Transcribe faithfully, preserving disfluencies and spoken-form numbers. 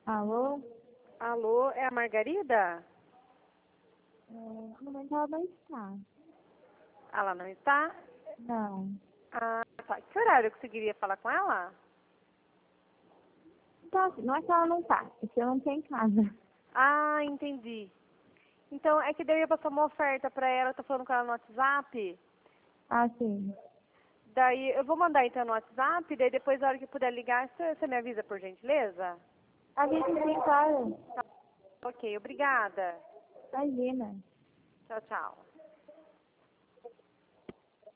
Alô? Alô, é a Margarida? É, no momento ela não está. Ela não está? Não. Ah, tá. Que horário eu conseguiria falar com ela? Então, assim, não é que ela não está, é que eu não tenho em casa. Ah, entendi. Então, é que daí eu ia passar uma oferta pra ela, eu tô falando com ela no WhatsApp. Ah, sim. Daí, eu vou mandar então no WhatsApp, daí depois, na hora que puder ligar, você você me avisa, por gentileza? A gente sim, claro. Tá, ok, obrigada. Imagina. Tchau, tchau.